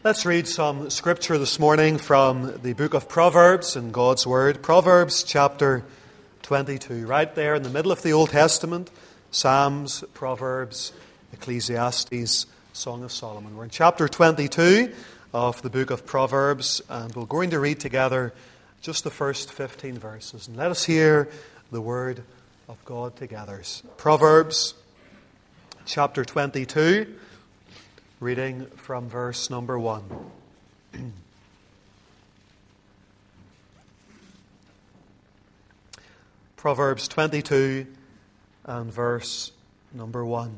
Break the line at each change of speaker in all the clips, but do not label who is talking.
Let's read some scripture this morning from the book of Proverbs in God's Word. Proverbs chapter 22, right there in the middle of the Old Testament. Psalms, Proverbs, Ecclesiastes, Song of Solomon. We're in chapter 22 of the book of Proverbs, and we're going to read together just the first 15 verses. And let us hear the Word of God together. Proverbs chapter 22. Reading from verse number 1. Proverbs 22 and verse number 1.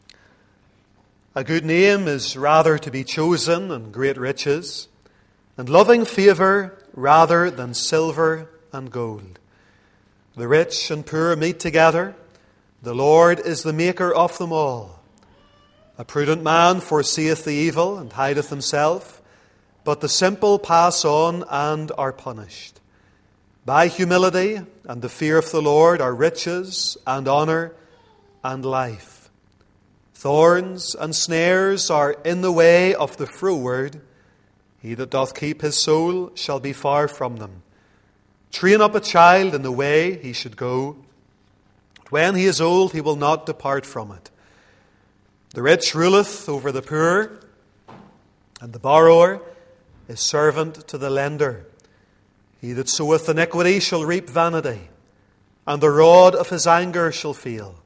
A good name is rather to be chosen than great riches, and loving favour rather than silver and gold. The rich and poor meet together. The Lord is the maker of them all. A prudent man foreseeth the evil and hideth himself, but the simple pass on and are punished. By humility and the fear of the Lord are riches and honour and life. Thorns and snares are in the way of the froward. He that doth keep his soul shall be far from them. Train up a child in the way he should go. When he is old, he will not depart from it. The rich ruleth over the poor, and the borrower is servant to the lender. He that soweth iniquity shall reap vanity, and the rod of his anger shall fail.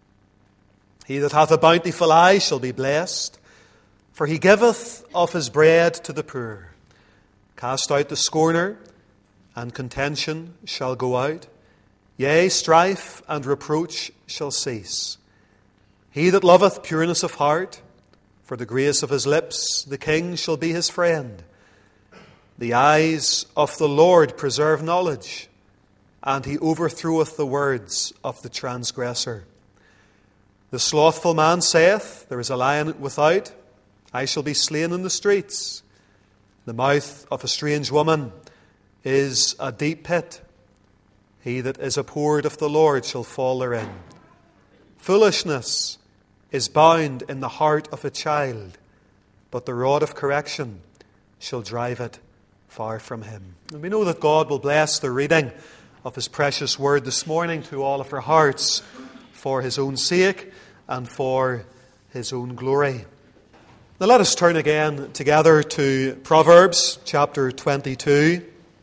He that hath a bountiful eye shall be blessed, for he giveth of his bread to the poor. Cast out the scorner, and contention shall go out. Yea, strife and reproach shall cease. He that loveth pureness of heart, for the grace of his lips, the king shall be his friend. The eyes of the Lord preserve knowledge, and he overthroweth the words of the transgressor. The slothful man saith, There is a lion without, I shall be slain in the streets. The mouth of a strange woman is a deep pit. He that is abhorred of the Lord shall fall therein. Foolishness is bound in the heart of a child, but the rod of correction shall drive it far from him. And we know that God will bless the reading of His precious word this morning to all of our hearts for His own sake and for His own glory. Now let us turn again together to Proverbs chapter 22.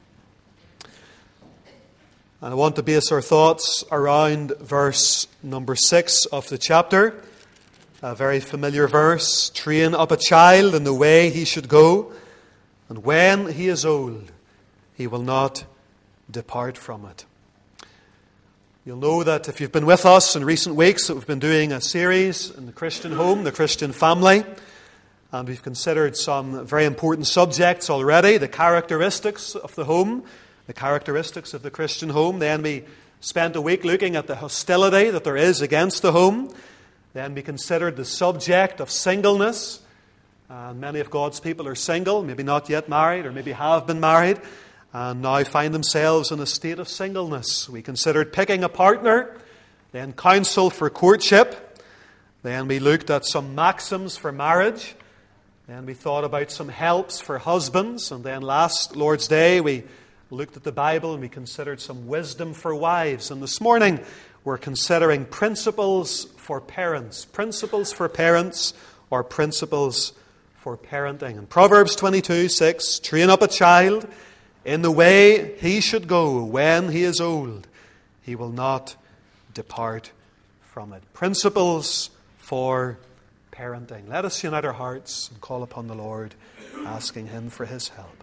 And I want to base our thoughts around verse number 6 of the chapter. A very familiar verse. Train up a child in the way he should go, and when he is old, he will not depart from it. You'll know that if you've been with us in recent weeks that we've been doing a series in the Christian home, the Christian family, and we've considered some very important subjects already, the characteristics of the home, the characteristics of the Christian home. Then we spent a week looking at the hostility that there is against the home. Then we considered the subject of singleness. And many of God's people are single, maybe not yet married, or maybe have been married, and now find themselves in a state of singleness. We considered picking a partner, then counsel for courtship. Then we looked at some maxims for marriage. Then we thought about some helps for husbands. And then last Lord's Day we looked at the Bible and we considered some wisdom for wives. And this morning we're considering principles for parents. Principles for parents or principles for parenting. In Proverbs 22:6, train up a child in the way he should go. When he is old, he will not depart from it. Principles for parenting. Let us unite our hearts and call upon the Lord, asking Him for His help.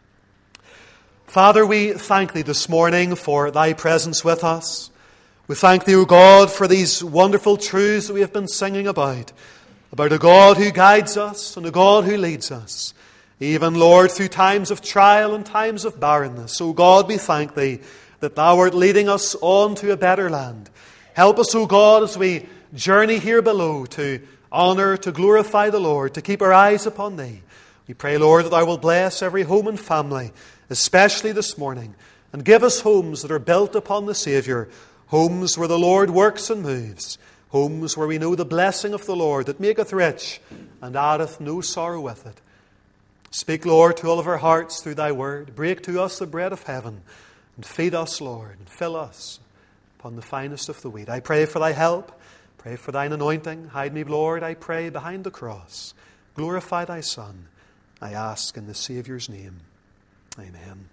Father, we thank Thee this morning for Thy presence with us. We thank Thee, O God, for these wonderful truths that we have been singing about a God who guides us and a God who leads us, even, Lord, through times of trial and times of barrenness. O God, we thank Thee that Thou art leading us on to a better land. Help us, O God, as we journey here below to honour, to glorify the Lord, to keep our eyes upon Thee. We pray, Lord, that Thou will bless every home and family, especially this morning, and give us homes that are built upon the Saviour, homes where the Lord works and moves, homes where we know the blessing of the Lord that maketh rich and addeth no sorrow with it. Speak, Lord, to all of our hearts through thy word. Break to us the bread of heaven, and feed us, Lord, and fill us upon the finest of the wheat. I pray for thy help. Pray for thine anointing. Hide me, Lord, I pray, behind the cross. Glorify thy Son, I ask in the Saviour's name. Amen.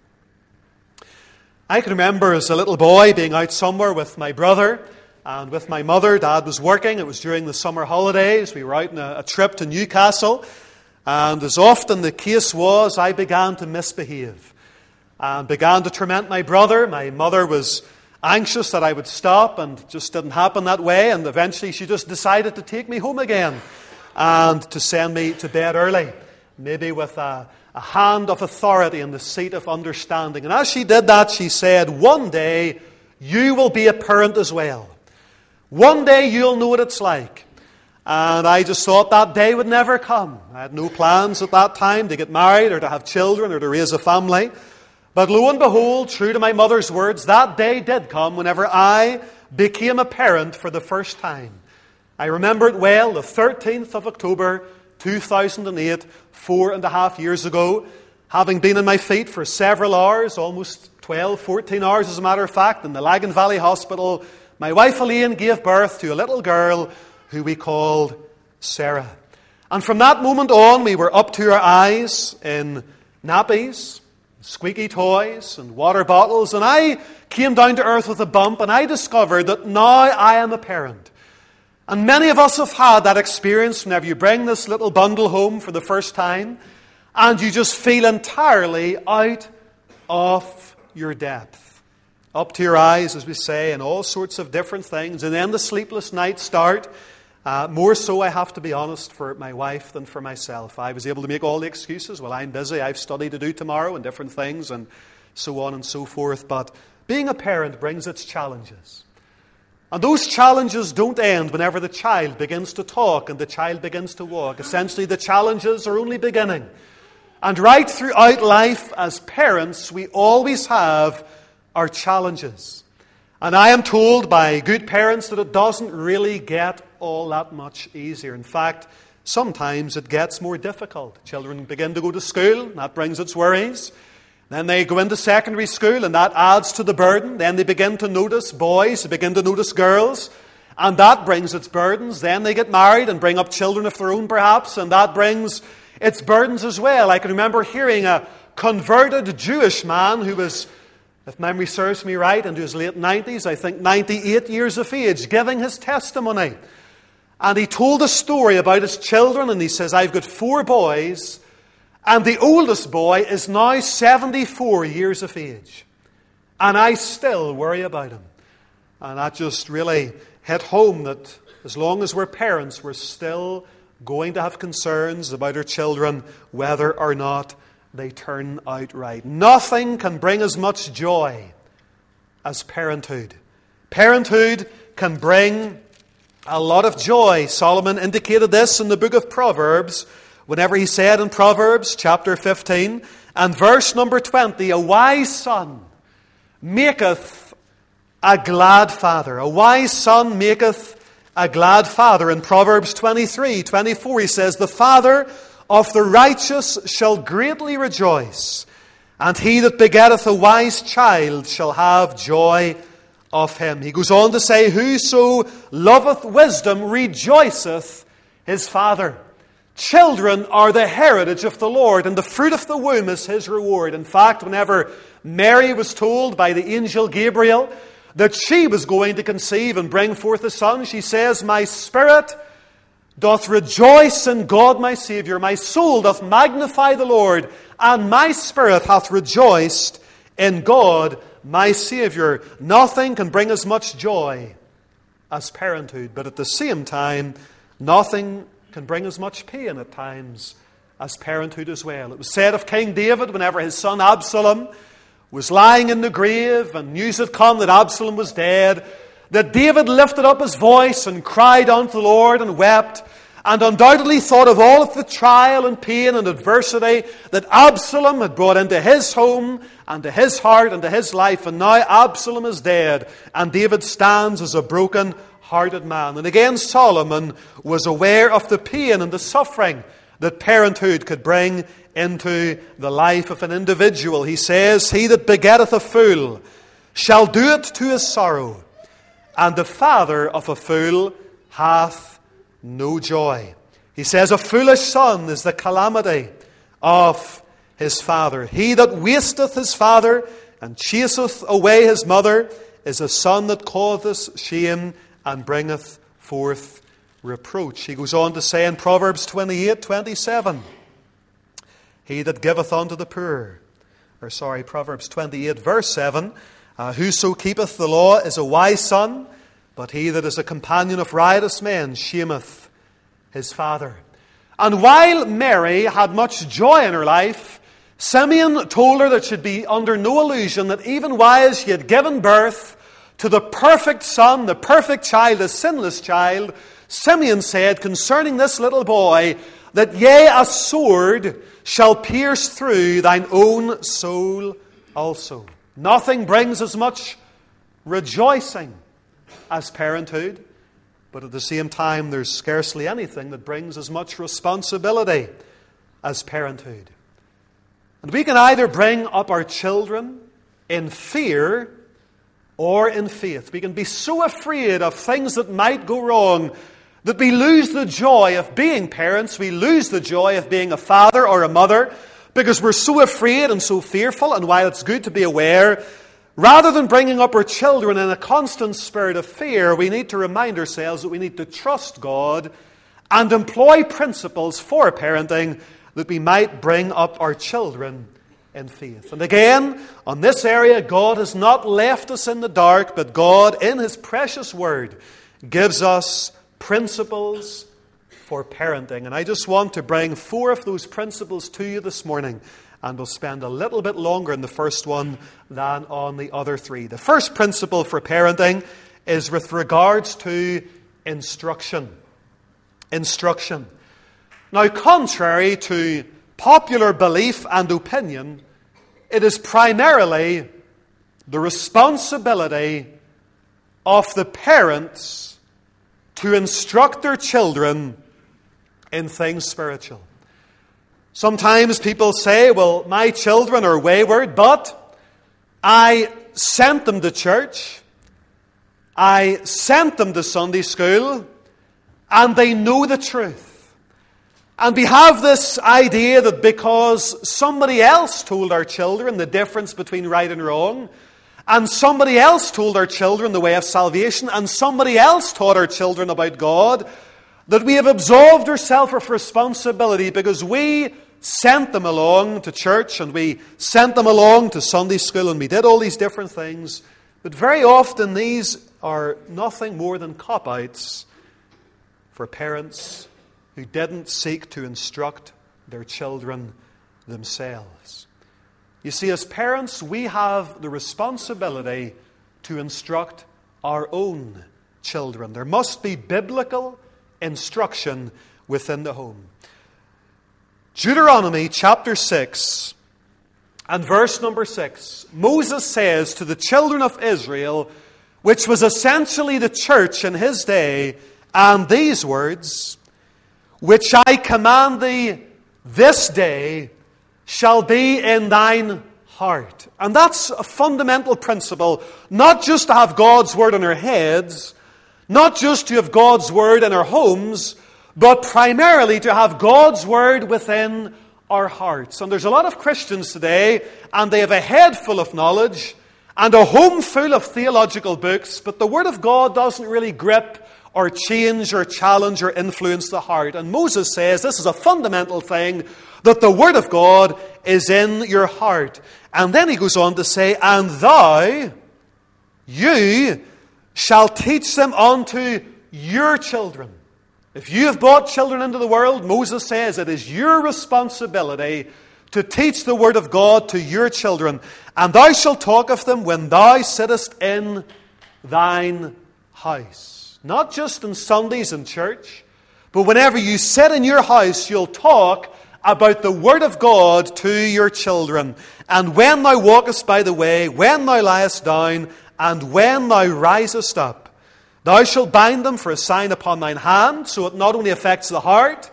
I can remember as a little boy being out somewhere with my brother and with my mother. Dad was working. It was during the summer holidays. We were out on a trip to Newcastle. And as often the case was, I began to misbehave and began to torment my brother. My mother was anxious that I would stop, and it just didn't happen that way. And eventually she just decided to take me home again and to send me to bed early, maybe with a hand of authority and the seat of understanding. And as she did that, she said, one day you will be a parent as well. One day you'll know what it's like. And I just thought that day would never come. I had no plans at that time to get married or to have children or to raise a family. But lo and behold, true to my mother's words, that day did come whenever I became a parent for the first time. I remember it well, the 13th of October, 2008, 4.5 years ago, having been on my feet for several hours, almost 12, 14 hours as a matter of fact, in the Lagan Valley Hospital, my wife Elaine gave birth to a little girl who we called Sarah. And from that moment on, we were up to our eyes in nappies, squeaky toys, and water bottles. And I came down to earth with a bump, and I discovered that now I am a parent. And many of us have had that experience whenever you bring this little bundle home for the first time, and you just feel entirely out of your depth. Up to your eyes, as we say, and all sorts of different things. And then the sleepless nights start. More so, I have to be honest, for my wife than for myself. I was able to make all the excuses. Well, I'm busy. I've study to do tomorrow and different things and so on and so forth. But being a parent brings its challenges. And those challenges don't end whenever the child begins to talk and the child begins to walk. Essentially, the challenges are only beginning. And right throughout life, as parents, we always have our challenges. And I am told by good parents that it doesn't really get all that much easier. In fact, sometimes it gets more difficult. Children begin to go to school, and that brings its worries. Then they go into secondary school, and that adds to the burden. Then they begin to notice boys, they begin to notice girls, and that brings its burdens. Then they get married and bring up children of their own, perhaps, and that brings its burdens as well. I can remember hearing a converted Jewish man who was, if memory serves me right, into his late 90s, I think 98 years of age, giving his testimony. And he told a story about his children, and he says, I've got 4 boys, and the oldest boy is now 74 years of age. And I still worry about him. And that just really hit home that as long as we're parents, we're still going to have concerns about our children, whether or not they turn out right. Nothing can bring as much joy as parenthood. Parenthood can bring a lot of joy. Solomon indicated this in the book of Proverbs whenever he said in Proverbs chapter 15 and verse number 20, a wise son maketh a glad father. A wise son maketh a glad father. In Proverbs 23:24 he says, the father of the righteous shall greatly rejoice, and he that begetteth a wise child shall have joy of him. He goes on to say, whoso loveth wisdom rejoiceth his father. Children are the heritage of the Lord, and the fruit of the womb is his reward. In fact, whenever Mary was told by the angel Gabriel that she was going to conceive and bring forth a son, she says, my spirit doth rejoice in God my Saviour. My soul doth magnify the Lord, and my spirit hath rejoiced in God my Saviour. Nothing can bring as much joy as parenthood, but at the same time, nothing can bring as much pain at times as parenthood as well. It was said of King David whenever his son Absalom was lying in the grave and news had come that Absalom was dead, that David lifted up his voice and cried unto the Lord and wept, and undoubtedly thought of all of the trial and pain and adversity that Absalom had brought into his home and to his heart and to his life. And now Absalom is dead, and David stands as a broken-hearted man. And again, Solomon was aware of the pain and the suffering that parenthood could bring into the life of an individual. He says, "He that begetteth a fool shall do it to his sorrow, and the father of a fool hath no joy." He says, "A foolish son is the calamity of his father. He that wasteth his father and chaseth away his mother is a son that causeth shame and bringeth forth reproach." He goes on to say in Proverbs 28:27, "He that giveth unto the poor," Proverbs 28 verse 7, "Whoso keepeth the law is a wise son, but he that is a companion of riotous men shameth his father." And while Mary had much joy in her life, Simeon told her that she'd be under no illusion that even while she had given birth to the perfect son, the perfect child, the sinless child, Simeon said concerning this little boy that, "Yea, a sword shall pierce through thine own soul also." Nothing brings as much rejoicing as parenthood, but at the same time there's scarcely anything that brings as much responsibility as parenthood. And we can either bring up our children in fear or in faith. We can be so afraid of things that might go wrong that we lose the joy of being parents. We lose the joy of being a father or a mother because we're so afraid and so fearful. And while it's good to be aware, rather than bringing up our children in a constant spirit of fear, we need to remind ourselves that we need to trust God and employ principles for parenting that we might bring up our children in faith. And again, on this area, God has not left us in the dark, but God, in His precious Word, gives us principles for parenting. And I just want to bring 4 of those principles to you this morning, and we'll spend a little bit longer in the first one than on the other 3. The first principle for parenting is with regards to instruction. Instruction. Now, contrary to popular belief and opinion, it is primarily the responsibility of the parents to instruct their children in things spiritual. Sometimes people say, "Well, my children are wayward, but I sent them to church, I sent them to Sunday school, and they know the truth." And we have this idea that because somebody else told our children the difference between right and wrong, and somebody else told our children the way of salvation, and somebody else taught our children about God, that we have absolved ourselves of responsibility because we sent them along to church and we sent them along to Sunday school and we did all these different things. But very often these are nothing more than cop-outs for parents who didn't seek to instruct their children themselves. You see, as parents, we have the responsibility to instruct our own children. There must be biblical instruction within the home. Deuteronomy chapter 6 and verse number 6, Moses says to the children of Israel, which was essentially the church in his day, and these words, "Which I command thee this day shall be in thine heart." And that's a fundamental principle, not just to have God's Word in our heads, not just to have God's Word in our homes, but primarily to have God's Word within our hearts. And there's a lot of Christians today, and they have a head full of knowledge and a home full of theological books, but the Word of God doesn't really grip or change or challenge or influence the heart. And Moses says this is a fundamental thing, that the Word of God is in your heart. And then he goes on to say, "And you shall teach them unto your children." If you have brought children into the world, Moses says it is your responsibility to teach the Word of God to your children. "And thou shalt talk of them when thou sittest in thine house." Not just on Sundays in church, but whenever you sit in your house, you'll talk about the Word of God to your children. "And when thou walkest by the way, when thou liest down, and when thou risest up, thou shalt bind them for a sign upon thine hand," so it not only affects the heart,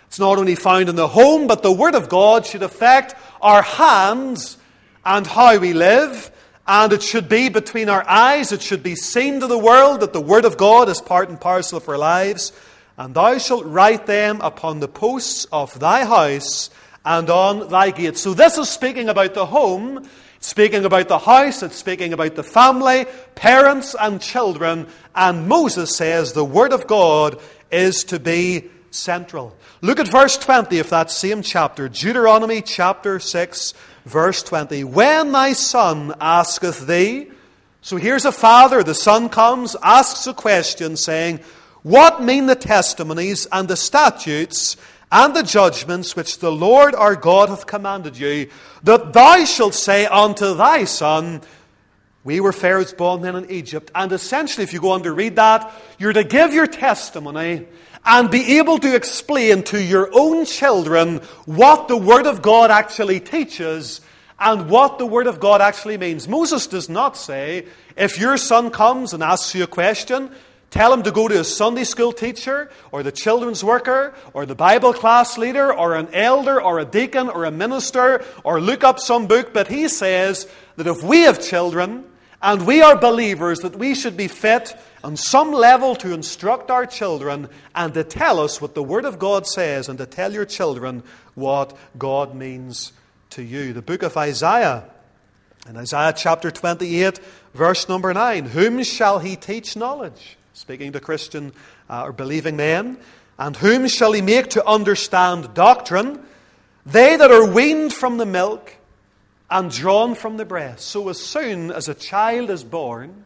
It's not only found in the home, but the Word of God should affect our hands and how we live. And it should be between our eyes. It should be seen to the world that the Word of God is part and parcel of our lives. And thou shalt write them upon the posts of thy house and on thy gates. So this is speaking about the home, it's speaking about the house, it's speaking about the family, parents and children. And Moses says the Word of God is to be central. Look at verse 20 of that same chapter, Deuteronomy chapter 6, verse 20. When thy son asketh thee, so here's a father, the son comes, asks a question saying, what mean the testimonies and the statutes and the judgments which the Lord our God hath commanded you, that thou shalt say unto thy son, we were Pharaoh's bondmen in Egypt. And essentially, if you go on to read that, you're to give your testimony and be able to explain to your own children what the Word of God actually teaches and what the Word of God actually means. Moses does not say, if your son comes and asks you a question, tell him to go to a Sunday school teacher or the children's worker or the Bible class leader or an elder or a deacon or a minister or look up some book. But he says that if we have children and we are believers, that we should be fit on some level to instruct our children and to tell us what the Word of God says and to tell your children what God means to you. The book of Isaiah, in Isaiah chapter 28, verse number 9, whom shall he teach knowledge? Speaking to Christian or believing men. And whom shall he make to understand doctrine? They that are weaned from the milk and drawn from the breast. So as soon as a child is born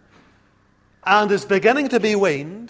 and is beginning to be weaned,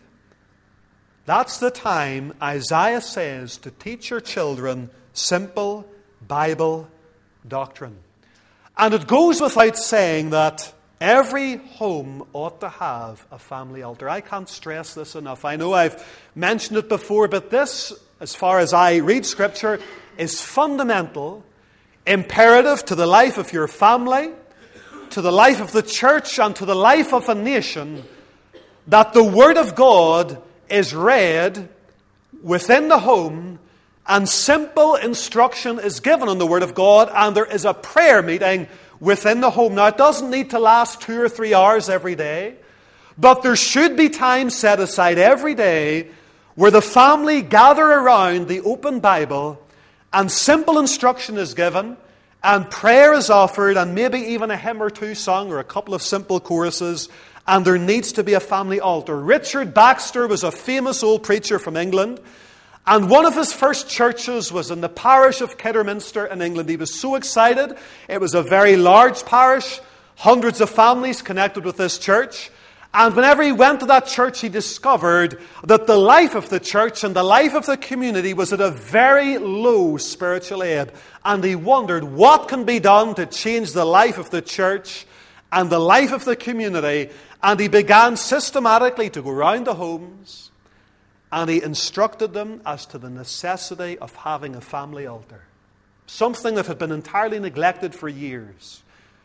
that's the time Isaiah says to teach your children simple Bible doctrine. And it goes without saying that every home ought to have a family altar. I can't stress this enough. I know I've mentioned it before, but this, as far as I read Scripture, is fundamental, imperative to the life of your family, to the life of the church, and to the life of a nation, that the Word of God is read within the home and simple instruction is given on the Word of God, and there is a prayer meeting within the home. Now, it doesn't need to last 2 or 3 hours every day, but there should be time set aside every day where the family gather around the open Bible and simple instruction is given and prayer is offered and maybe even a hymn or two sung or a couple of simple choruses, and there needs to be a family altar. Richard Baxter was a famous old preacher from England, and one of his first churches was in the parish of Kidderminster in England. He was so excited. It was a very large parish, hundreds of families connected with this church. And whenever he went to that church, he discovered that the life of the church and the life of the community was at a very low spiritual ebb. And he wondered what can be done to change the life of the church and the life of the community. And he began systematically to go around the homes, and he instructed them as to the necessity of having a family altar. Something that had been entirely neglected for years.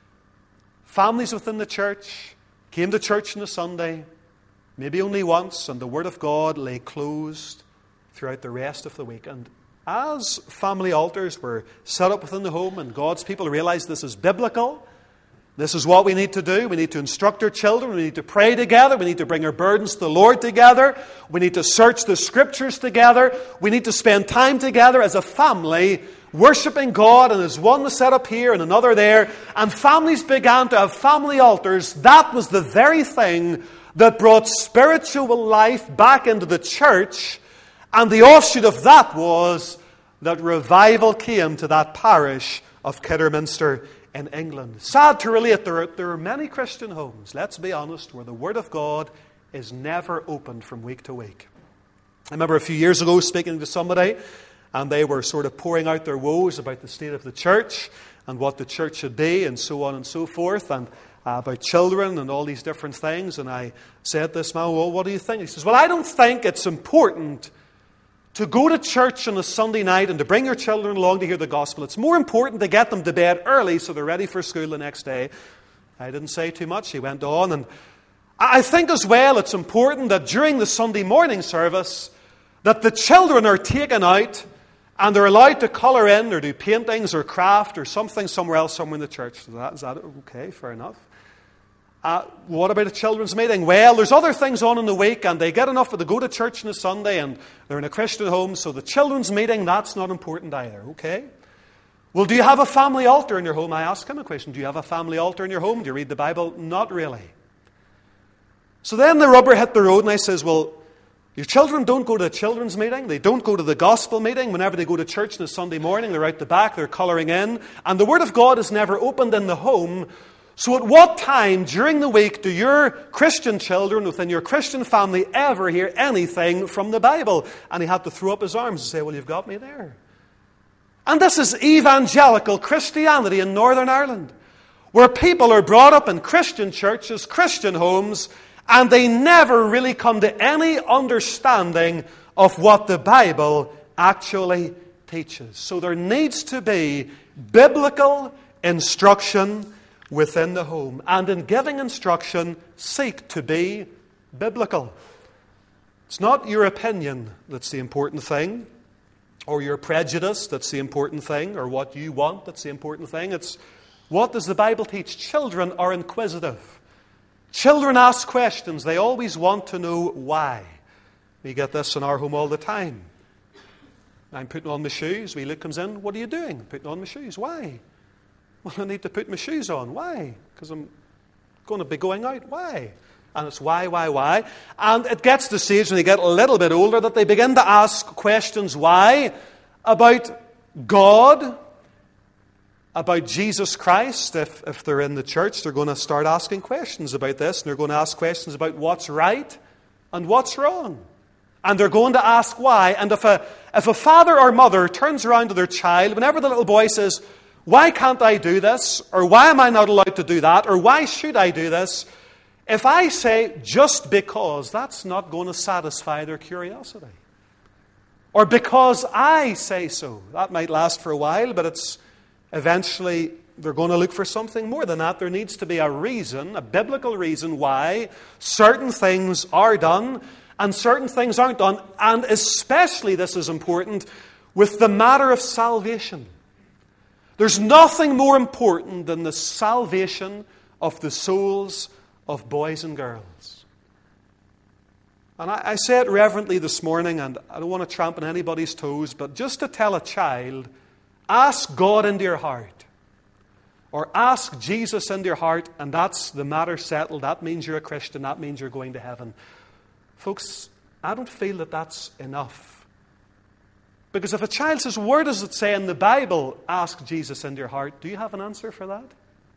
Families within the church came to church on a Sunday, maybe only once, and the Word of God lay closed throughout the rest of the week. And as family altars were set up within the home and God's people realized this is biblical, this is what we need to do. We need to instruct our children. We need to pray together. We need to bring our burdens to the Lord together. We need to search the Scriptures together. We need to spend time together as a family, worshiping God, and as one was set up here and another there. And families began to have family altars. That was the very thing that brought spiritual life back into the church. And the offshoot of that was that revival came to that parish of Kidderminster in England. Sad to relate, there are many Christian homes, let's be honest, where the Word of God is never opened from week to week. I remember a few years ago speaking to somebody, and they were sort of pouring out their woes about the state of the church and what the church should be and so on and so forth, and about children and all these different things. And I said to this man, well, what do you think? He says, well, I don't think it's important to go to church on a Sunday night and to bring your children along to hear the gospel. It's more important to get them to bed early so they're ready for school the next day. I didn't say too much. He went on. And I think as well it's important that during the Sunday morning service that the children are taken out And they're allowed to colour in or do paintings or craft or something somewhere else, somewhere in the church. Is that okay? Fair enough. What about a children's meeting? Well, there's other things on in the week, and they get enough to go to church on a Sunday, and they're in a Christian home, so the children's meeting, that's not important either. Okay? Well, do you have a family altar in your home? I ask him a question. Do you have a family altar in your home? Do you read the Bible? Not really. So then the rubber hit the road, and I says, well, your children don't go to the children's meeting. They don't go to the gospel meeting. Whenever they go to church on a Sunday morning, they're out the back, they're colouring in. And the Word of God is never opened in the home. So at what time during the week do your Christian children within your Christian family ever hear anything from the Bible? And he had to throw up his arms and say, well, you've got me there. And this is evangelical Christianity in Northern Ireland, where people are brought up in Christian churches, Christian homes, and they never really come to any understanding of what the Bible actually teaches. So there needs to be biblical instruction within the home. And in giving instruction, seek to be biblical. It's not your opinion that's the important thing, or your prejudice that's the important thing, or what you want that's the important thing. It's what does the Bible teach? Children are inquisitive. Children ask questions. They always want to know why. We get this in our home all the time. I'm putting on my shoes. Wee Luke comes in. What are you doing? Putting on my shoes. Why? Well, I need to put my shoes on. Why? Because I'm going to be going out. Why? And it's why. And it gets to the stage when they get a little bit older that they begin to ask questions. Why? About God, about Jesus Christ. If they're in the church, they're going to start asking questions about this. And they're going to ask questions about what's right and what's wrong. And they're going to ask why. And if a father or mother turns around to their child, whenever the little boy says, why can't I do this? Or why am I not allowed to do that? Or why should I do this? If I say just because, that's not going to satisfy their curiosity. Or because I say so. That might last for a while, but it's eventually they're going to look for something more than that. There needs to be a reason, a biblical reason why certain things are done and certain things aren't done. And especially, this is important, with the matter of salvation. There's nothing more important than the salvation of the souls of boys and girls. And I say it reverently this morning, and I don't want to tramp on anybody's toes, but just to tell a child, ask God into your heart. Or ask Jesus into your heart, and that's the matter settled. That means you're a Christian. That means you're going to heaven. Folks, I don't feel that that's enough. Because if a child says, where does it say in the Bible, ask Jesus into your heart? Do you have an answer for that?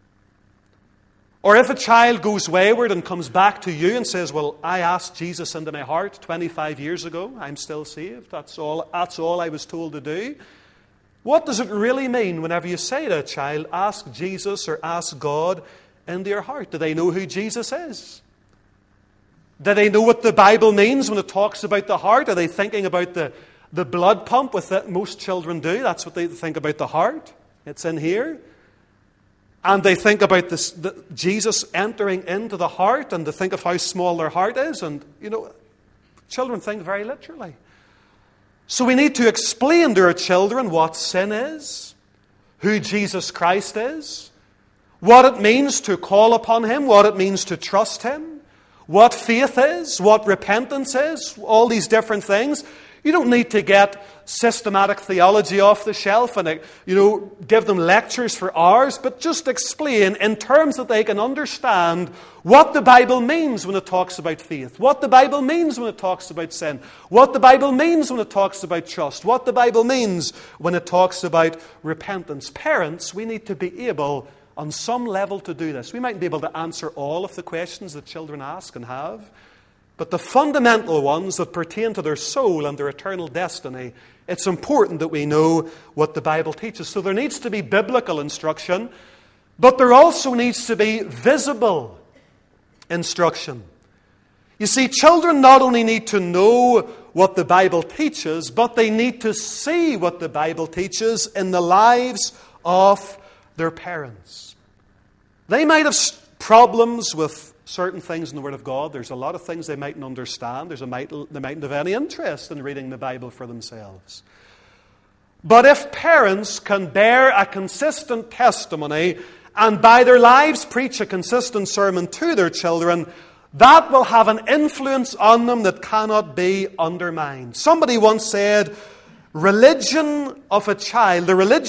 Or if a child goes wayward and comes back to you and says, well, I asked Jesus into my heart 25 years ago. I'm still saved. That's all I was told to do. What does it really mean whenever you say to a child, ask Jesus or ask God into your heart? Do they know who Jesus is? Do they know what the Bible means when it talks about the heart? Are they thinking about the blood pump with that most children do? That's what they think about the heart. It's in here. And they think about this, Jesus entering into the heart, and they think of how small their heart is. And, children think very literally. So we need to explain to our children what sin is, who Jesus Christ is, what it means to call upon Him, what it means to trust Him, what faith is, what repentance is, all these different things. You don't need to get systematic theology off the shelf and, give them lectures for hours, but just explain in terms that they can understand what the Bible means when it talks about faith, what the Bible means when it talks about sin, what the Bible means when it talks about trust, what the Bible means when it talks about repentance. Parents, we need to be able, on some level, to do this. We might be able to answer all of the questions that children ask and have, but the fundamental ones that pertain to their soul and their eternal destiny, it's important that we know what the Bible teaches. So there needs to be biblical instruction, but there also needs to be visible instruction. You see, children not only need to know what the Bible teaches, but they need to see what the Bible teaches in the lives of their parents. They might have problems with certain things in the Word of God. There's a lot of things they mightn't understand. They mightn't have any interest in reading the Bible for themselves. But if parents can bear a consistent testimony and by their lives preach a consistent sermon to their children, that will have an influence on them that cannot be undermined. Somebody once said, the religion of a child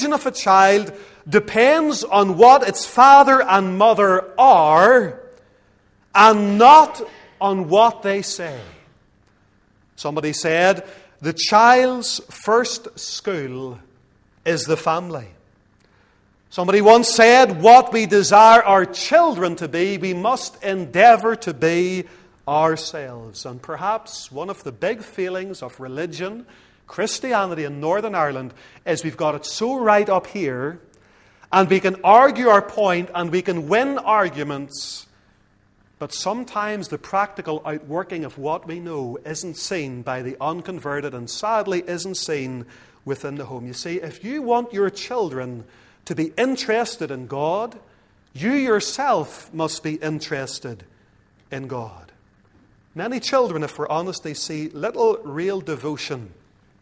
depends on what its father and mother are and not on what they say. Somebody said, the child's first school is the family. Somebody once said, what we desire our children to be, we must endeavour to be ourselves. And perhaps one of the big failings of religion, Christianity in Northern Ireland, is we've got it so right up here, and we can argue our point and we can win arguments, but sometimes the practical outworking of what we know isn't seen by the unconverted and sadly isn't seen within the home. You see, if you want your children to be interested in God, you yourself must be interested in God. Many children, if we're honest, they see little real devotion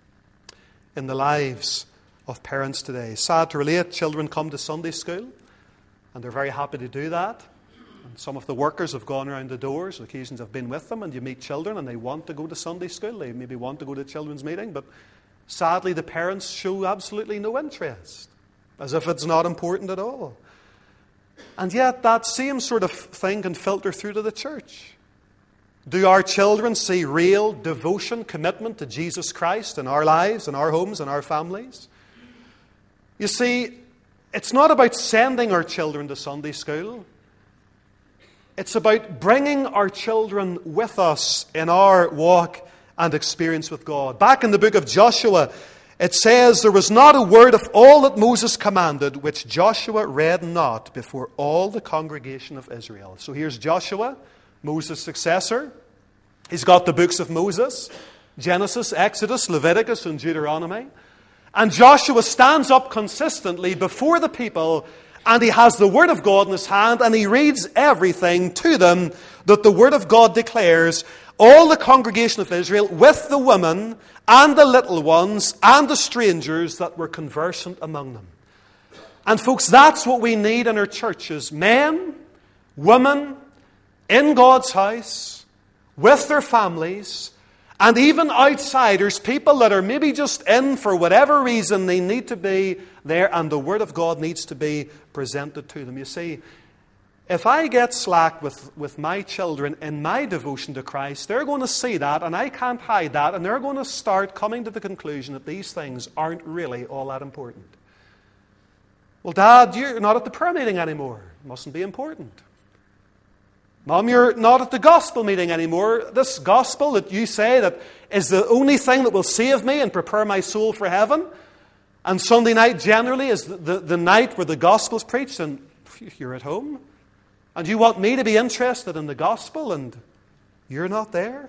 in the lives of parents today. Sad to relate, children come to Sunday school, and they're very happy to do that. And some of the workers have gone around the doors, on occasions I've been with them, and you meet children and they want to go to Sunday school, they maybe want to go to children's meeting, but sadly the parents show absolutely no interest, as if it's not important at all. And yet that same sort of thing can filter through to the church. Do our children see real devotion, commitment to Jesus Christ in our lives, in our homes, in our families? You see, it's not about sending our children to Sunday school. It's about bringing our children with us in our walk and experience with God. Back in the book of Joshua, it says, there was not a word of all that Moses commanded which Joshua read not before all the congregation of Israel. So here's Joshua, Moses' successor. He's got the books of Moses, Genesis, Exodus, Leviticus, and Deuteronomy. And Joshua stands up consistently before the people, and he has the Word of God in his hand, and he reads everything to them that the Word of God declares. All the congregation of Israel, with the women and the little ones and the strangers that were conversant among them. And folks, that's what we need in our churches. Men, women, in God's house, with their families, and even outsiders, people that are maybe just in for whatever reason, they need to be there, and the Word of God needs to be presented to them. You see, if I get slack with my children in my devotion to Christ, they're going to see that, and I can't hide that, and they're going to start coming to the conclusion that these things aren't really all that important. Well, Dad, you're not at the prayer meeting anymore. It mustn't be important. Mom, you're not at the gospel meeting anymore. This gospel that you say that is the only thing that will save me and prepare my soul for heaven. And Sunday night generally is the night where the gospel's preached, and you're at home. And you want me to be interested in the gospel, and you're not there.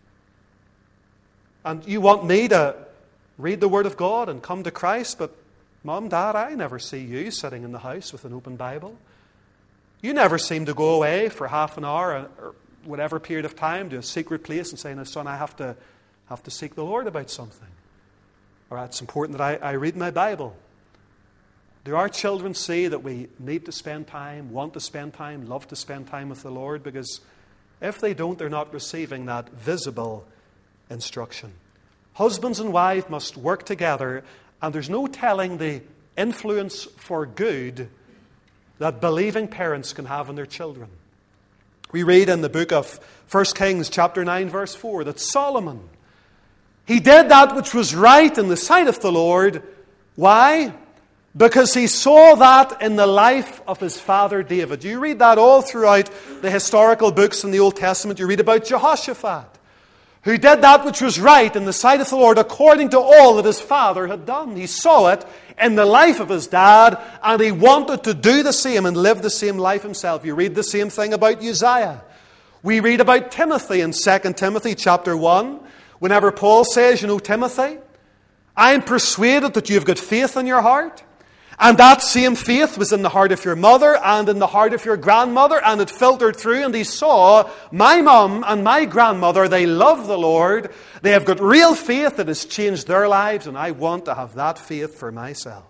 And you want me to read the Word of God and come to Christ, but Mom, Dad, I never see you sitting in the house with an open Bible. You never seem to go away for half an hour or whatever period of time to a secret place and say, "Now, son, I have to seek the Lord about something." Or it's important that I read my Bible. Do our children see that we need to spend time, want to spend time, love to spend time with the Lord? Because if they don't, they're not receiving that visible instruction. Husbands and wives must work together, and there's no telling the influence for good that believing parents can have on their children. We read in the book of 1 Kings chapter 9 verse 4 that Solomon, he did that which was right in the sight of the Lord. Why? Because he saw that in the life of his father David. You read that all throughout the historical books in the Old Testament. You read about Jehoshaphat, who did that which was right in the sight of the Lord according to all that his father had done. He saw it in the life of his dad, and he wanted to do the same and live the same life himself. You read the same thing about Uzziah. We read about Timothy in 2 Timothy chapter 1. Whenever Paul says, Timothy, I am persuaded that you have got faith in your heart, And that same faith was in the heart of your mother and in the heart of your grandmother, and it filtered through, and he saw, my mum and my grandmother, they love the Lord. They have got real faith that has changed their lives, and I want to have that faith for myself.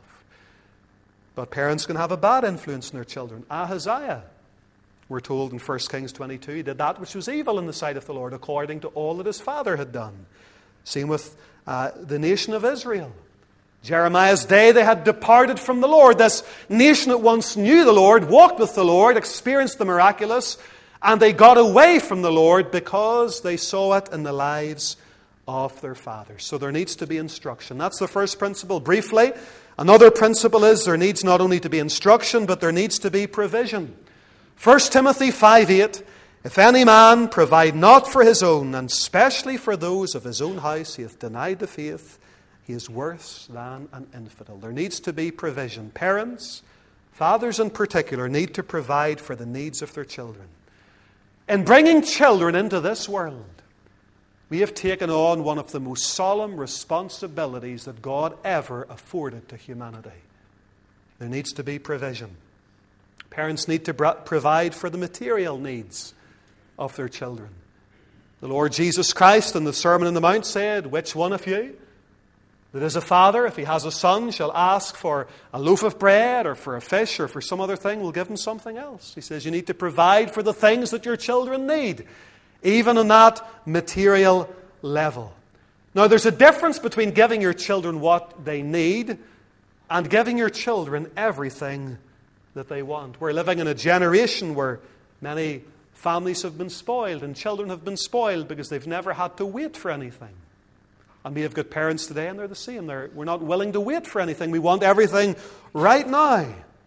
But parents can have a bad influence on their children. Ahaziah, we're told in 1 Kings 22, he did that which was evil in the sight of the Lord, according to all that his father had done. Same with the nation of Israel. Jeremiah's day, they had departed from the Lord. This nation that once knew the Lord, walked with the Lord, experienced the miraculous, and they got away from the Lord because they saw it in the lives of their fathers. So there needs to be instruction. That's the first principle. Briefly, another principle is there needs not only to be instruction, but there needs to be provision. 1 Timothy 5:8, if any man provide not for his own, and especially for those of his own house, he hath denied the faith, he is worse than an infidel. There needs to be provision. Parents, fathers in particular, need to provide for the needs of their children. In bringing children into this world, we have taken on one of the most solemn responsibilities that God ever afforded to humanity. There needs to be provision. Parents need to provide for the material needs of their children. The Lord Jesus Christ in the Sermon on the Mount said, which one of you that is a father, if he has a son, shall ask for a loaf of bread or for a fish or for some other thing, will give him something else. He says you need to provide for the things that your children need, even on that material level. Now, there's a difference between giving your children what they need and giving your children everything that they want. We're living in a generation where many families have been spoiled and children have been spoiled because they've never had to wait for anything. And we have got parents today, and they're the same. We're not willing to wait for anything. We want everything right now.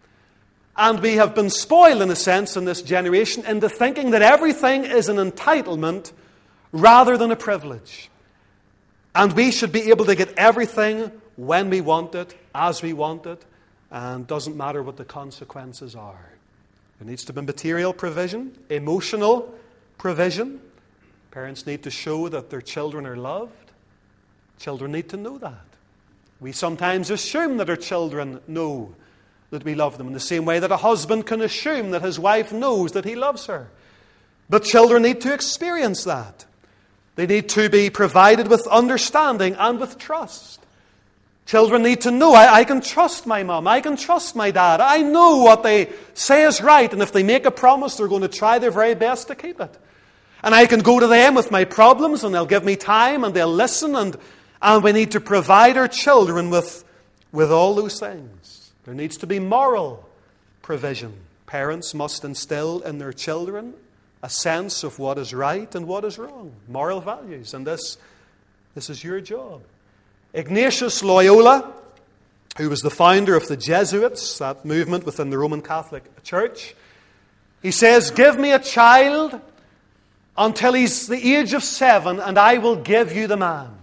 And we have been spoiled, in a sense, in this generation into thinking that everything is an entitlement rather than a privilege. And we should be able to get everything when we want it, as we want it, and it doesn't matter what the consequences are. There needs to be material provision, emotional provision. Parents need to show that their children are loved. Children need to know that. We sometimes assume that our children know that we love them in the same way that a husband can assume that his wife knows that he loves her. But children need to experience that. They need to be provided with understanding and with trust. Children need to know, I can trust my mom, I can trust my dad. I know what they say is right, and if they make a promise, they're going to try their very best to keep it. And I can go to them with my problems, and they'll give me time, and they'll listen, and we need to provide our children with all those things. There needs to be moral provision. Parents must instill in their children a sense of what is right and what is wrong. Moral values. And this is your job. Ignatius Loyola, who was the founder of the Jesuits, that movement within the Roman Catholic Church, he says, give me a child until he's the age of 7 and I will give you the man.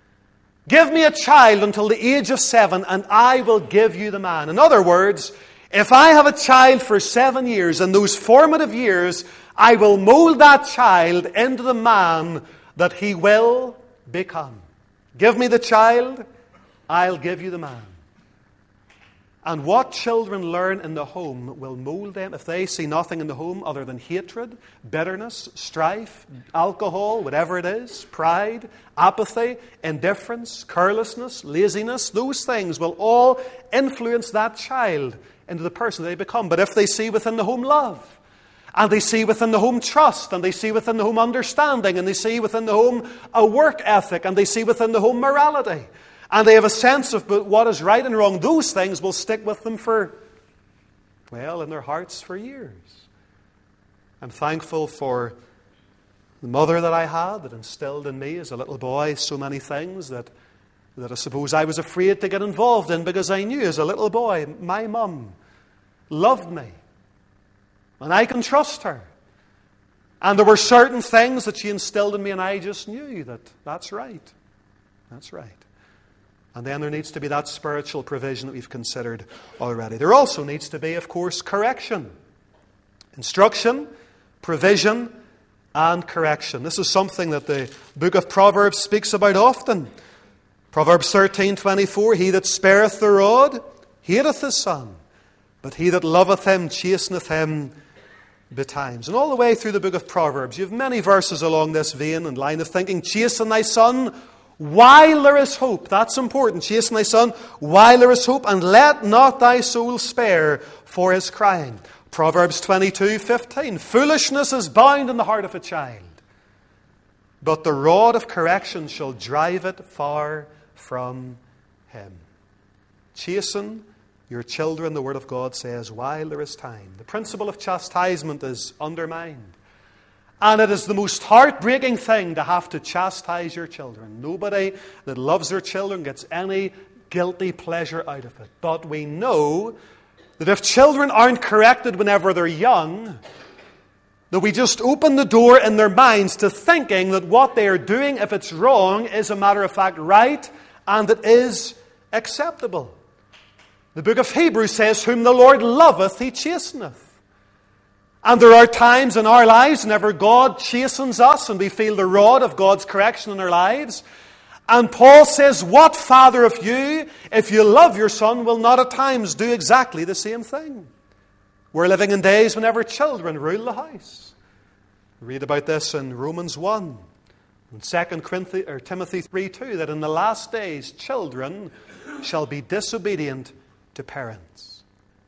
Give me a child until the age of 7 and I will give you the man. In other words, if I have a child for 7 years, in those formative years, I will mold that child into the man that he will become. Give me the child, I'll give you the man. And what children learn in the home will mold them. If they see nothing in the home other than hatred, bitterness, strife, alcohol, whatever it is, pride, apathy, indifference, carelessness, laziness, those things will all influence that child into the person they become. But if they see within the home love, and they see within the home trust, and they see within the home understanding, and they see within the home a work ethic, and they see within the home morality, and they have a sense of what is right and wrong, those things will stick with them in their hearts for years. I'm thankful for the mother that I had that instilled in me as a little boy so many things that I suppose I was afraid to get involved in because I knew as a little boy my mum loved me. And I can trust her. And there were certain things that she instilled in me and I just knew that's right. That's right. And then there needs to be that spiritual provision that we've considered already. There also needs to be, of course, correction. Instruction, provision, and correction. This is something that the book of Proverbs speaks about often. Proverbs 13:24, he that spareth the rod, hateth his son, but he that loveth him chasteneth him betimes. And all the way through the book of Proverbs, you have many verses along this vein and line of thinking. Chasten thy son while there is hope. That's important. Chasten thy son while there is hope, and let not thy soul spare for his crying. Proverbs 22:15. Foolishness is bound in the heart of a child, but the rod of correction shall drive it far from him. Chasten your children, the Word of God says, while there is time. The principle of chastisement is undermined. And it is the most heartbreaking thing to have to chastise your children. Nobody that loves their children gets any guilty pleasure out of it. But we know that if children aren't corrected whenever they're young, that we just open the door in their minds to thinking that what they are doing, if it's wrong, is a matter of fact right, and it is acceptable. The book of Hebrews says, whom the Lord loveth, he chasteneth. And there are times in our lives whenever God chastens us and we feel the rod of God's correction in our lives. And Paul says, what father of you, if you love your son, will not at times do exactly the same thing? We're living in days whenever children rule the house. We read about this in Romans 1 and 2 Timothy 3:2, that in the last days children shall be disobedient to parents.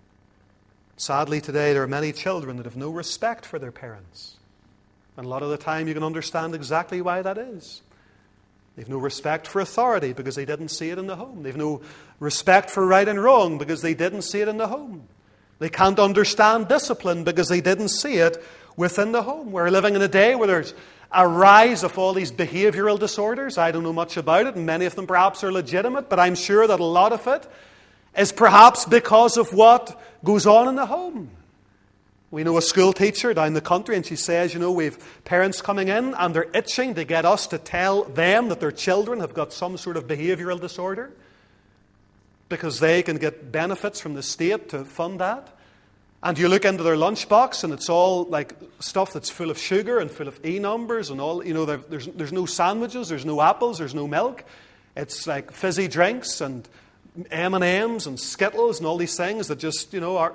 Sadly, today there are many children that have no respect for their parents. And a lot of the time you can understand exactly why that is. They've no respect for authority because they didn't see it in the home. They've no respect for right and wrong because they didn't see it in the home. They can't understand discipline because they didn't see it within the home. We're living in a day where there's a rise of all these behavioral disorders. I don't know much about it, and many of them perhaps are legitimate, but I'm sure that a lot of it is perhaps because of what goes on in the home. We know a school teacher down the country, and she says, we've parents coming in and they're itching to get us to tell them that their children have got some sort of behavioral disorder because they can get benefits from the state to fund that. And you look into their lunchbox and it's all like stuff that's full of sugar and full of E numbers and all. There's no sandwiches, there's no apples, there's no milk. It's like fizzy drinks and M&Ms and Skittles and all these things that just,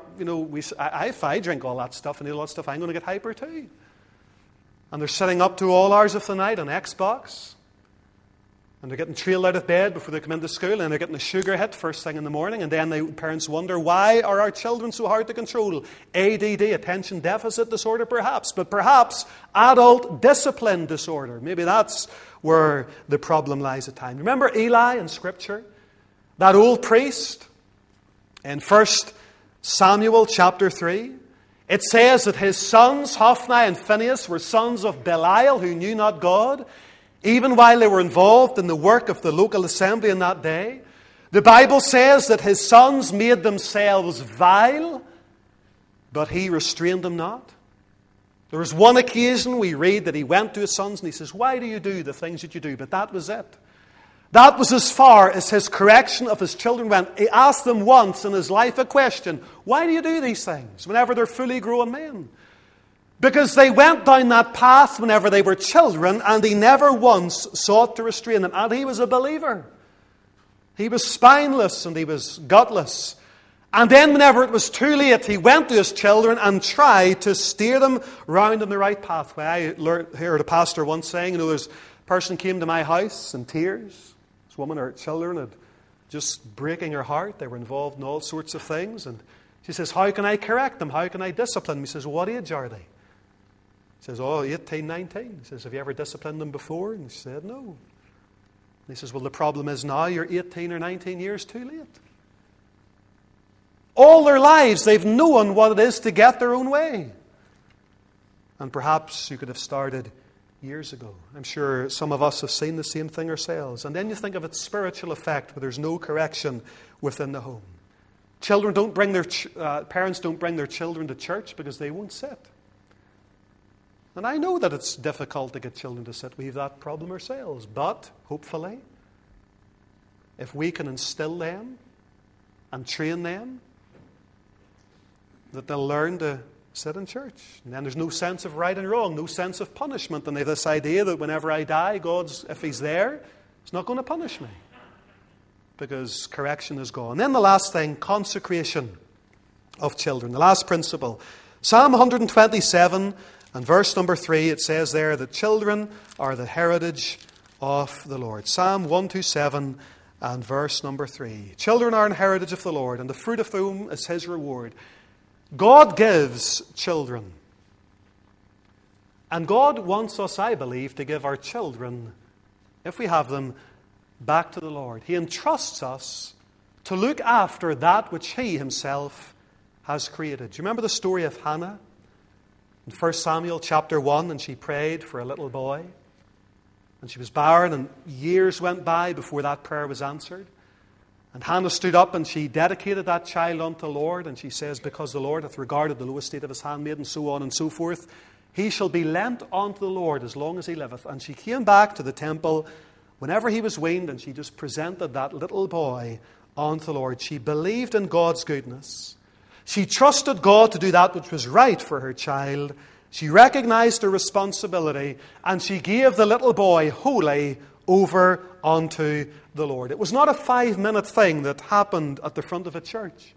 if I drink all that stuff and eat all that stuff, I'm going to get hyper too. And they're sitting up to all hours of the night on Xbox. And they're getting trailed out of bed before they come into school, and they're getting a sugar hit first thing in the morning. And then the parents wonder, why are our children so hard to control? ADD, attention deficit disorder perhaps, but perhaps adult discipline disorder. Maybe that's where the problem lies at times. Remember Eli in Scripture? That old priest in 1 Samuel chapter 3, it says that his sons, Hophni and Phinehas, were sons of Belial who knew not God, even while they were involved in the work of the local assembly in that day. The Bible says that his sons made themselves vile, but he restrained them not. There was one occasion we read that he went to his sons and he says, why do you do the things that you do? But that was it. That was as far as his correction of his children went. He asked them once in his life a question, why do you do these things whenever they're fully grown men? Because they went down that path whenever they were children, and he never once sought to restrain them. And he was a believer. He was spineless and he was gutless. And then whenever it was too late, he went to his children and tried to steer them round in the right pathway. I heard a pastor once saying, there's a person came to my house in tears. This woman, her children had just breaking her heart. They were involved in all sorts of things. And she says, how can I correct them? How can I discipline them? He says, what age are they? He says, 18, 19. He says, have you ever disciplined them before? And she said, no. And he says, well, the problem is now you're 18 or 19 years too late. All their lives they've known what it is to get their own way. And perhaps you could have started years ago. I'm sure some of us have seen the same thing ourselves. And then you think of its spiritual effect where there's no correction within the home. Parents don't bring their children to church because they won't sit. And I know that it's difficult to get children to sit. We have that problem ourselves. But, hopefully, if we can instill them and train them, that they'll learn to sit in church. And then there's no sense of right and wrong, no sense of punishment. And they have this idea that whenever I die, if He's there, He's not going to punish me. because correction is gone. Then the last thing, consecration of children. The last principle. Psalm 127 and verse number 3, it says there that children are the heritage of the Lord. Psalm 127 and verse number 3. Children are an heritage of the Lord, and the fruit of whom is his reward. God gives children. And God wants us, I believe, to give our children, if we have them, back to the Lord. He entrusts us to look after that which He Himself has created. Do you remember the story of Hannah? In 1 Samuel chapter 1, and she prayed for a little boy. And she was barren, and years went by before that prayer was answered. And Hannah stood up and she dedicated that child unto the Lord. And she says, because the Lord hath regarded the low estate of his handmaid, and so on and so forth, he shall be lent unto the Lord as long as he liveth. And she came back to the temple whenever he was weaned, and she just presented that little boy unto the Lord. She believed in God's goodness. She trusted God to do that which was right for her child. She recognized her responsibility, and she gave the little boy wholly over unto the Lord. It was not a 5-minute thing that happened at the front of a church.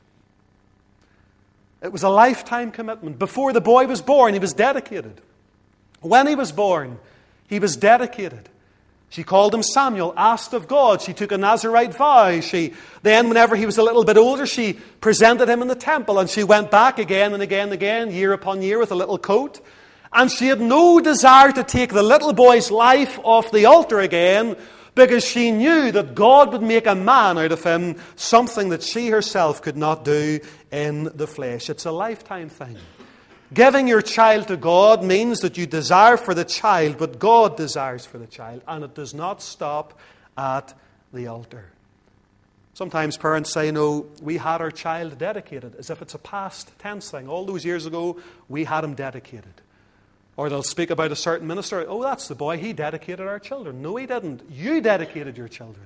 It was a lifetime commitment. Before the boy was born, he was dedicated. When he was born, he was dedicated. She called him Samuel, asked of God. She took a Nazirite vow. Then, whenever he was a little bit older, she presented him in the temple, and she went back again and again and again, year upon year, with a little coat. And she had no desire to take the little boy's life off the altar again, because she knew that God would make a man out of him, something that she herself could not do in the flesh. It's a lifetime thing. Giving your child to God means that you desire for the child what God desires for the child, and it does not stop at the altar. Sometimes parents say, no, we had our child dedicated, as if it's a past tense thing. All those years ago, we had him dedicated. Or they'll speak about a certain minister. Oh, that's the boy, he dedicated our children. No, he didn't. You dedicated your children.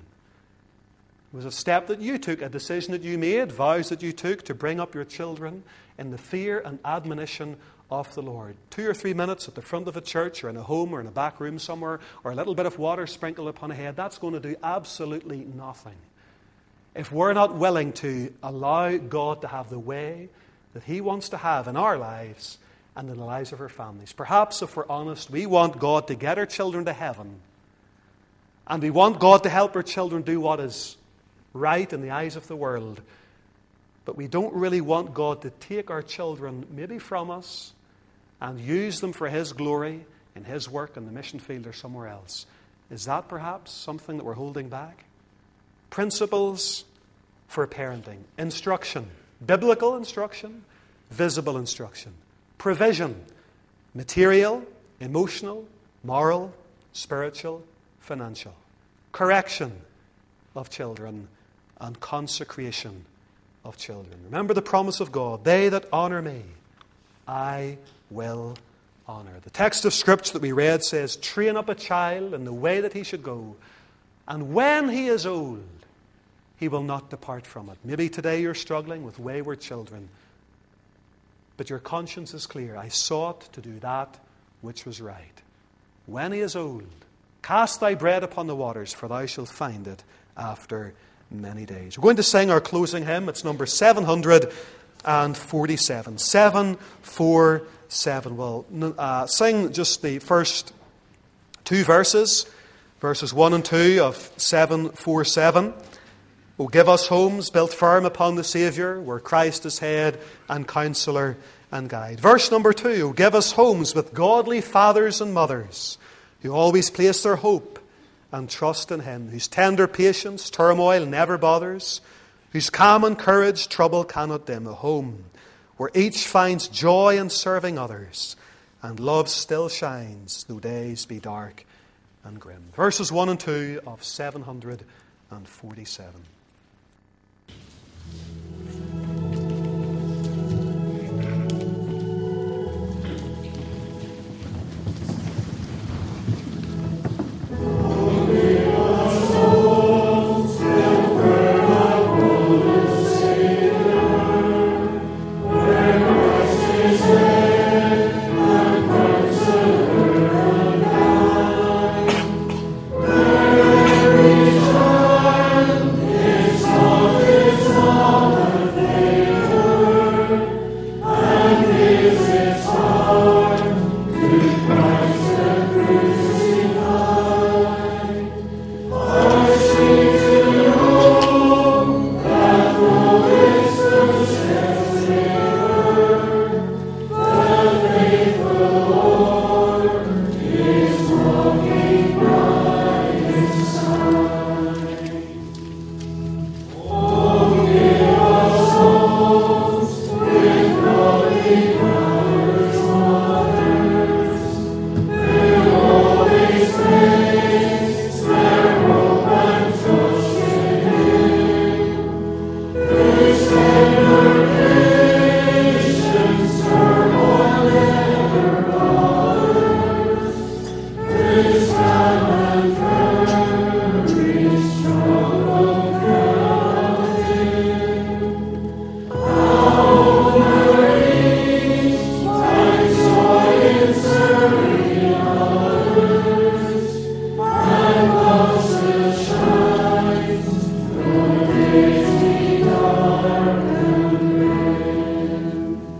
It was a step that you took, a decision that you made, vows that you took to bring up your children in the fear and admonition of the Lord. 2 or 3 minutes at the front of a church, or in a home, or in a back room somewhere, or a little bit of water sprinkled upon a head, that's going to do absolutely nothing if we're not willing to allow God to have the way that He wants to have in our lives and in the lives of our families. Perhaps, if we're honest, we want God to get our children to heaven, and we want God to help our children do what is right in the eyes of the world. But we don't really want God to take our children maybe from us and use them for His glory in His work in the mission field or somewhere else. Is that perhaps something that we're holding back? Principles for parenting. Instruction. Biblical instruction. Visible instruction. Provision. Material, emotional, moral, spiritual, financial. Correction of children, and consecration of children. Remember the promise of God. They that honor me, I will honor. The text of Scripture that we read says, train up a child in the way that he should go, and when he is old, he will not depart from it. Maybe today you're struggling with wayward children, but your conscience is clear. I sought to do that which was right. When he is old, cast thy bread upon the waters, for thou shalt find it after many days. We're going to sing our closing hymn. It's number 747. 747. We'll sing just the first 2 verses, verses 1 and 2 of 747. O give us homes built firm upon the Saviour, where Christ is head and counsellor and guide. Verse number 2. O give us homes with godly fathers and mothers, who always place their hope and trust in Him, whose tender patience turmoil never bothers, whose calm and courage trouble cannot dim. A home where each finds joy in serving others, and love still shines though days be dark and grim. Verses 1 and 2 of 747.